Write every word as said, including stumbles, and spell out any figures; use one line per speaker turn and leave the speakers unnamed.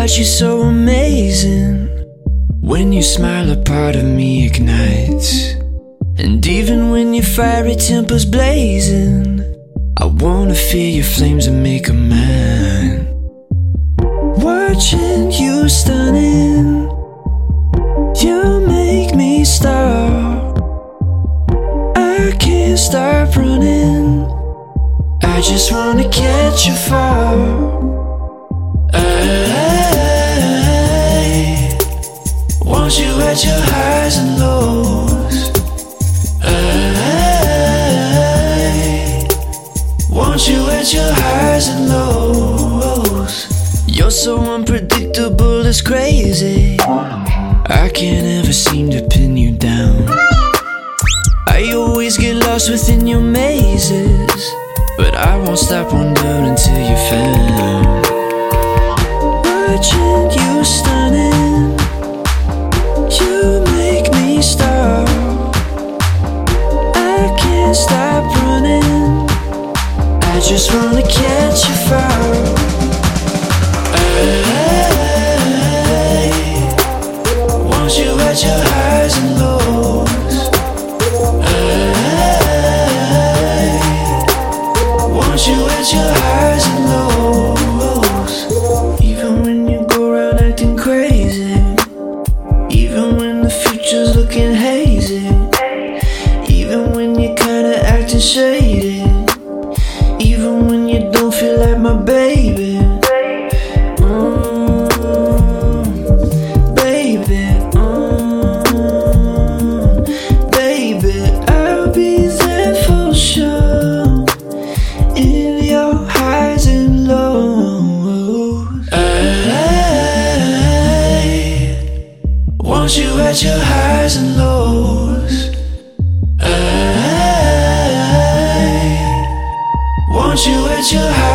about you so amazing. When you smile, a part of me ignites. And even when your fiery temper's blazing, I wanna feel your flames and make a man. Watching you stunning, you make me stop. I can't stop running, I just wanna catch your fall. I want you at your highs and lows. I want you at your highs and lows. You're so unpredictable, it's crazy. I can't ever seem to pin you down. I always get lost within your mazes, but I won't stop wondering until you're found. Watching you stunning, you make me stop. I can't stop running, I just wanna catch your fall. I want you at your highs and lows. I want you at your highs and lows. Even when you go around acting crazy, even when the future's looking hazy, even when you're kinda acting shady, even when you don't feel like my baby. Mm, baby, mm, baby, I'll be there for sure. In your highs and lows, I want you at your highs and lows. I want you at your highs.